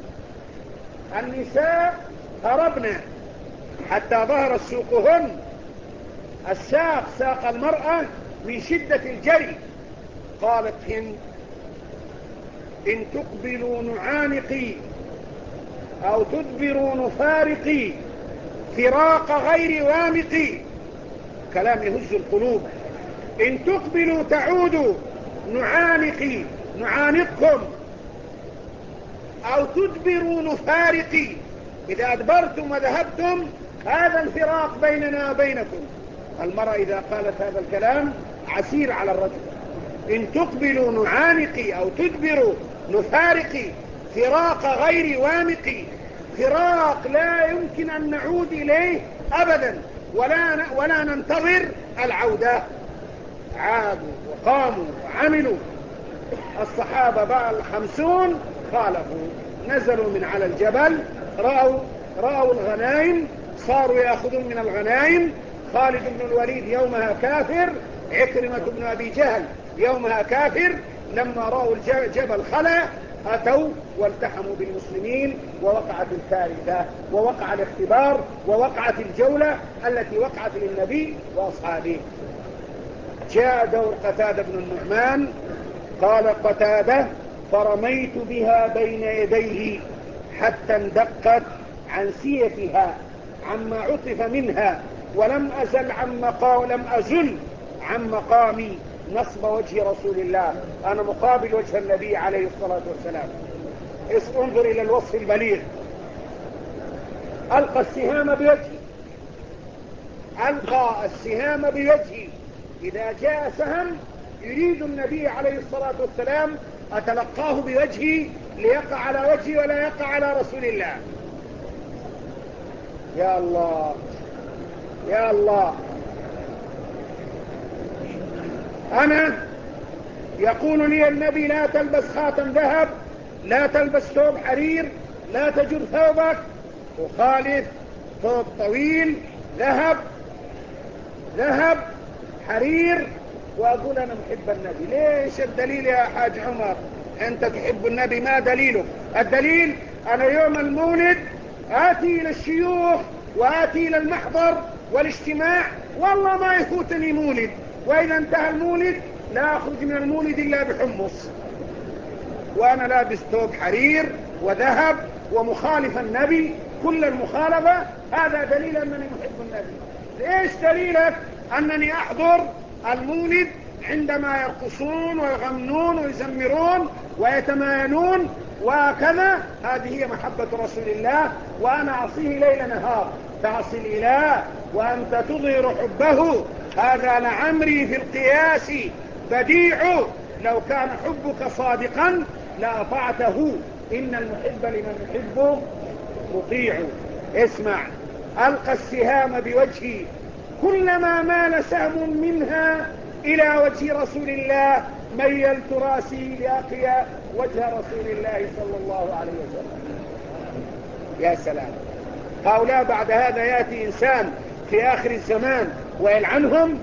النساء هربنا حتى ظهر سوقهن، الساق ساق المرأة من شدة الجري. قالت هند إن تقبلوا نعانقي أو تدبروا نفارقي فراق غير وامقي، كلام يهز القلوب. إن تقبلوا تعودوا نعانقي نعانقكم، أو تدبروا نفارقي، إذا أدبرتم وذهبتم هذا الفراق بيننا وبينكم. المرأة إذا قالت هذا الكلام عسير على الرجل، إن تقبلوا نعانق أو تدبروا نفارق، فراق غير وامق، فراق لا يمكن أن نعود إليه أبدا، ولا, ولا ننتظر العودة. عادوا وقاموا وعملوا. الصحابة بقى الخمسون خالفوا، نزلوا من على الجبل، رأوا, رأوا الغنائم، صاروا يأخذون من الغنائم. خالد بن الوليد يومها كافر، عكرمة بن أبي جهل يومها كافر. لما رأوا الجبل خلع أتوا والتحموا بالمسلمين، ووقعت الكارثة، ووقع الاختبار، ووقعت الجولة التي وقعت للنبي وأصحابه. جاء دور قتادة بن النعمان، قال قتادة: فرميت بها بين يديه حتى اندقت عن سيفها عما عطف منها، ولم أزل عن مقام لم أزل عن مقامي نصب وجه رسول الله. أنا مقابل وجه النبي عليه الصلاة والسلام. انظر إلى الوصف البليغ. ألقى السهام بوجهي، ألقى السهام بوجهي. إذا جاء سهم يريد النبي عليه الصلاة والسلام أتلقاه بوجهي ليقع على وجهي ولا يقع على رسول الله. يا الله يا الله. أنا يقول لي النبي: لا تلبس خاتم ذهب، لا تلبس ثوب حرير، لا تجر ثوبك، وخالف ثوب طويل ذهب ذهب حرير، وأقول أنا محب النبي. ليش الدليل يا حاج عمر؟ أنت تحب النبي، ما دليله؟ الدليل أنا يوم المولد آتي إلى الشيوخ وآتي إلى المحضر والاجتماع، والله ما يفوتني مولد، وإذا انتهى المولد لا أخرج من المولد إلا بحمص، وأنا لابس ثوب حرير وذهب ومخالف النبي كل المخالفة. هذا دليل أنني محب النبي. ليش دليلك أنني أحضر المولد عندما يرقصون ويغنون ويزمرون ويتمايلون وكذا؟ هذه هي محبة رسول الله، وأنا أعصيه ليل نهار. تعصي الإله وأنت تظهر حبه، هذا لعمري في القياس بديع. لو كان حبك صادقا لأطعته، إن المحب لمن يحب مطيع. اسمع: ألقى السهام بوجهي، كلما مال سهم منها إلى وجه رسول الله ميلت راسي لأقي وجه رسول الله صلى الله عليه وسلم. يا سلام. هؤلاء بعد هذا يأتي إنسان في آخر الزمان ويلعنهم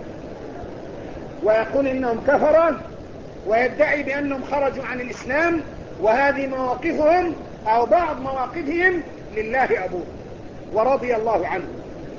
ويقول إنهم كفرة، ويدعي بأنهم خرجوا عن الإسلام، وهذه مواقفهم أو بعض مواقفهم لله أبوه ورضي الله عنه.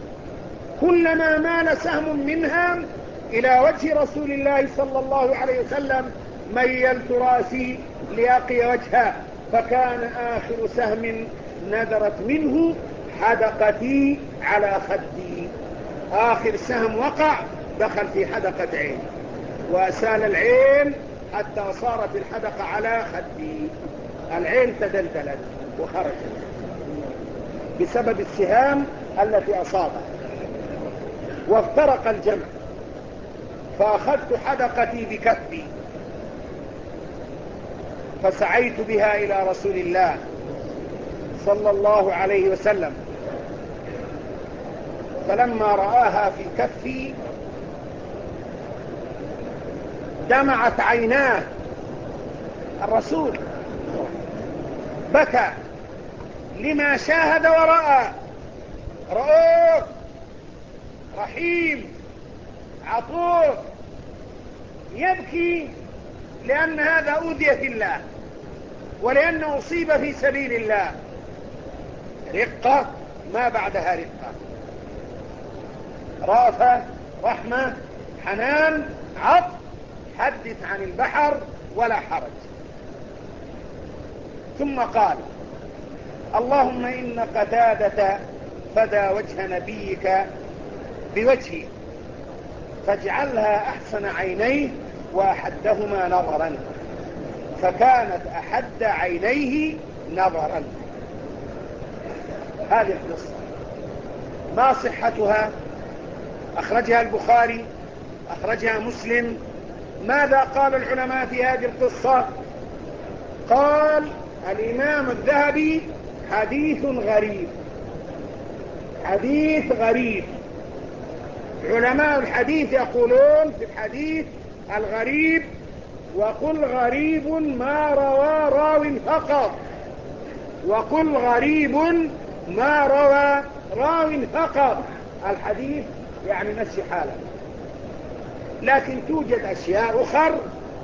كلما مال سهم منها إلى وجه رسول الله صلى الله عليه وسلم ميلت راسي لأقي وجهه، فكان آخر سهم نذرت منه حدقتي على خدي. آخر سهم وقع دخل في حدقة عين، وأسال العين حتى صارت الحدقة على خدي. العين تدلدلت وخرجت بسبب السهام التي أصابت. وافترق الجمع، فأخذت حدقتي بكفي فسعيت بها إلى رسول الله صلى الله عليه وسلم، فلما رآها في كفي دمعت عيناه. الرسول بكى لما شاهد ورأى. رؤوف رحيم عطوف، يبكي لأن هذا أوذي في الله، ولأنه أصيب في سبيل الله. رقة ما بعدها رقة، رأفة، رحمة، حنان، عطف. حدث عن البحر ولا حرج. ثم قال: اللهم إن قتادة فدى وجه نبيك بوجهي، فاجعلها أحسن عينيه وأحدهما نظرا. فكانت أحد عينيه نظرا. هذه القصة. ما صحتها؟ أخرجها البخاري، أخرجها مسلم. ماذا قال العلماء في هذه القصة؟ قال الإمام الذهبي حديث غريب، حديث غريب. علماء الحديث يقولون في الحديث الغريب: وقل غريب ما روى راو فقط، وقل غريب ما روى راو فقط. الحديث يعني مشي حاله، لكن توجد أشياء أخر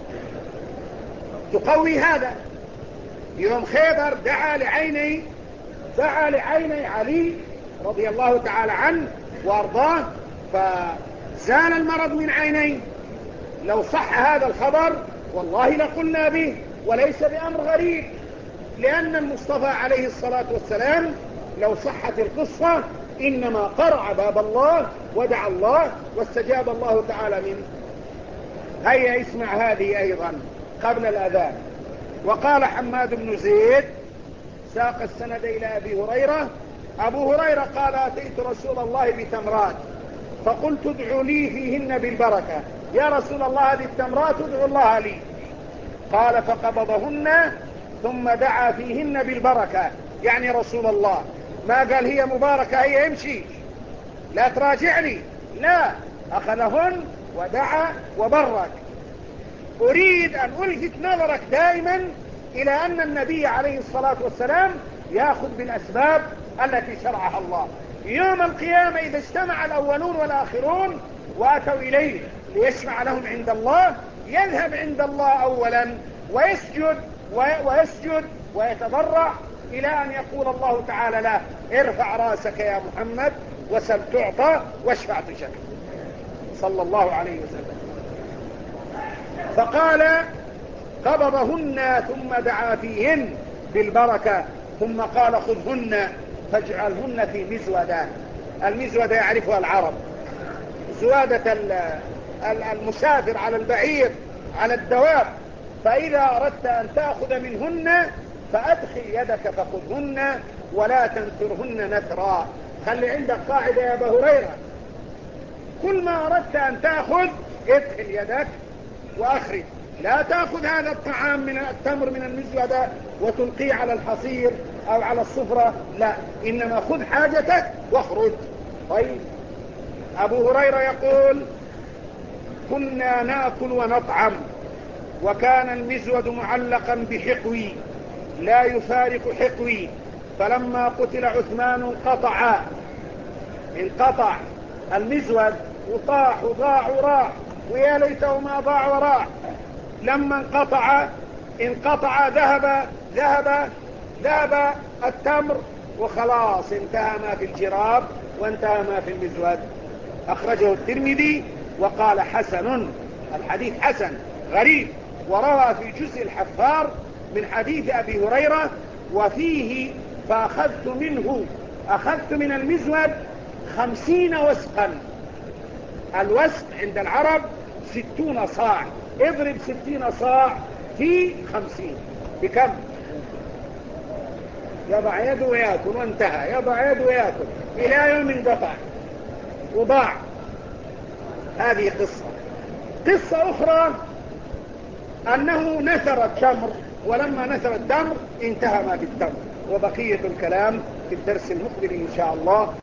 تقوي هذا. يوم خيبر دعا لعيني دعا لعيني علي رضي الله تعالى عنه وارضاه، فزال المرض من عينيه. لو صح هذا الخبر والله لقلنا به، وليس بأمر غريب، لأن المصطفى عليه الصلاة والسلام لو صحت القصة إنما قرع باب الله ودعا الله واستجاب الله تعالى منه. هيا اسمع هذه أيضا قبل الأذان. وقال حماد بن زيد ساق السند إلى أبي هريرة: أبو هريرة قال: أتيت رسول الله بتمرات فقلت ادعو لي فيهن بالبركة. يا رسول الله هذه التمرات ادعو الله لي. قال: فقبضهن ثم دعا فيهن بالبركة. يعني رسول الله ما قال هي مباركة هي امشي لا تراجعني، لا، أخذهن ودعا وبرك. أريد أن ألفت نظرك دائما إلى أن النبي عليه الصلاة والسلام يأخذ بالأسباب التي شرعها الله. يوم القيامة إذا اجتمع الأولون والآخرون وأتوا إليه ليشفع لهم عند الله، يذهب عند الله أولا ويسجد ويسجد ويتضرع إلى أن يقول الله تعالى له: ارفع رأسك يا محمد وسل تعطى واشفع تشفع، صلى الله عليه وسلم. فقال: قبضهن ثم دعا فيهن بالبركة، ثم قال: خذهن فاجعلهن في مزودة. المزودة يعرفها العرب، زوادة المسافر على البعير على الدواب. فإذا أردت أن تأخذ منهن فأدخل يدك فخذهن ولا تنثرهن نثرا. خلي عندك قاعدة يا أبا هريرة: كل ما أردت أن تأخذ ادخل يدك وأخرج. لا تأخذ هذا الطعام من التمر من المزودة وتلقيه على الحصير أو على الصفرة، لا، إنما خذ حاجتك واخرج. طيب، أبو هريرة يقول: كنا نأكل ونطعم وكان المزود معلقا بحقوي لا يفارق حقوي، فلما قتل عثمان انقطع انقطع المزود وطاح وضاع وراح، ويا ليته ما ضاع وراح. لما انقطع انقطع ذهب ذهب ذهب التمر وخلاص انتهى ما في الجراب وانتهى ما في المزود. أخرجه الترمذي وقال: حسن، الحديث حسن غريب. وروى في جزء الحفار من حديث أبي هريرة وفيه: فأخذت منه أخذت من المزود خمسين وسقا. الوسق عند العرب ستون صاع، اضرب ستين صاع في خمسين بكم؟ يضع يده ويأكل وانتهى، يضع يده ويأكل إلى يوم انقطع وضاع. هذه قصة. قصة أخرى أنه نثر التمر، ولما نثر التمر انتهى ما في التمر. وبقية الكلام في الدرس المقبل إن شاء الله.